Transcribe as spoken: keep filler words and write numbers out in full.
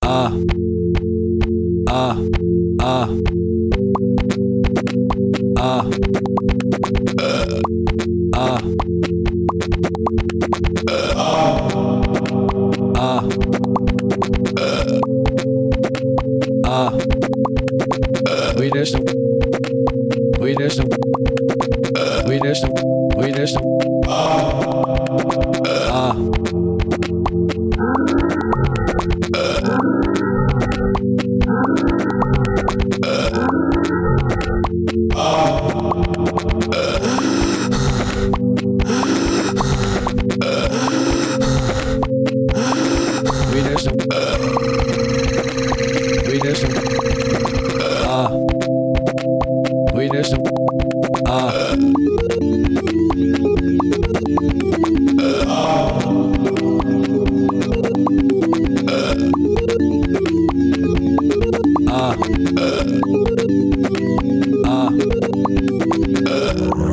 ah, ah, ah, ah, ah, ah, ah, we did some, we did some, we did some, we did some, ah. We did some, we did some, ah, we did some, ah, ah, ah.